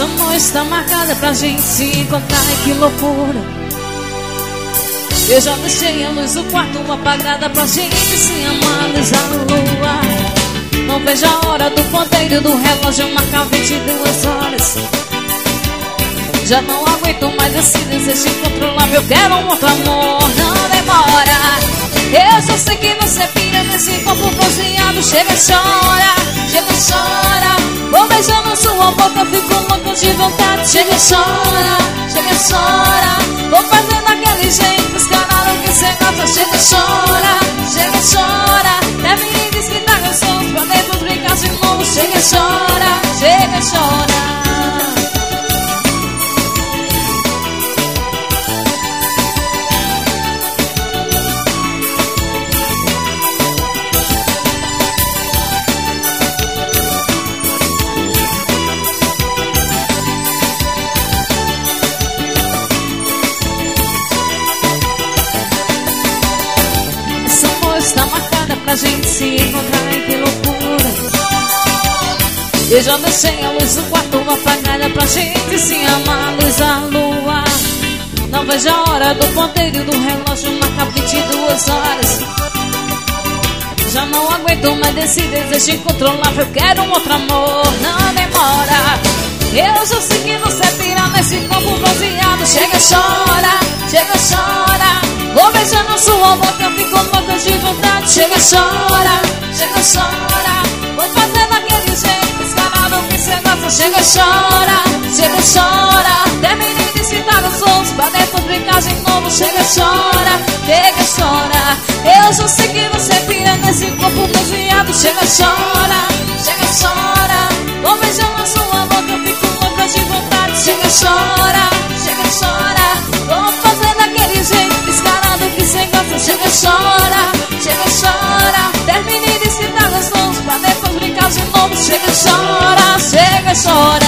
Essa noite está marcada pra gente se encontrar. Ai, que loucura. Eu já deixei a luz do quarto apagada pra gente se amar, luz à lua. Não vejo a hora do ponteiro do relógio marcar 22 horas. Já não aguento mais esse desejo incontrolável. Eu quero um outro amor, não demora. Eu só sei que você pira nesse corpo bronzeado. Chega, chora, chega, chora. Vou beijando sua boca, eu fico louco de vontade. Chega, chora, chega, chora. Vou fazendo aquele jeito descarado que cê gosta. Chega, chora, chega, chora. Até me diz que tá gostoso pra depois brincar de novo. Chega, chora, chega, chora. Está marcada pra gente se encontrar. Ai, que loucura. Eu já deixei a luz do quarto apagada pra gente se amar, luz à lua. Não vejo a hora do ponteiro do relógio marcar 22 horas. Já não aguento mais desse desejo incontrolável. Eu quero um outro amor, não demora. Eu já sei que você pira nesse corpo bronzeado. Chega, chora, chega, chora. Vou beijando sua boca, eu fico louca de vontade. Chega, chora, chega, chora. Vou fazendo aquele jeito descarado que cê gosta. Chega, chora, chega, chora. Termine de citar os outros pra depois brincar de novo. Chega, chora, chega, chora. Eu já sei que você pira nesse corpo bronzeado. Chega, chora, chega, chora. Vou beijando sua boca, eu fico louca de vontade. Chega, chora, chega, chora. Vou fazendo aquele jeito descarado que cê gosta. Chega, chora, chega, chora. Termine de citar as mãos pra depois brincar de novo. Chega, chora, chega, chora.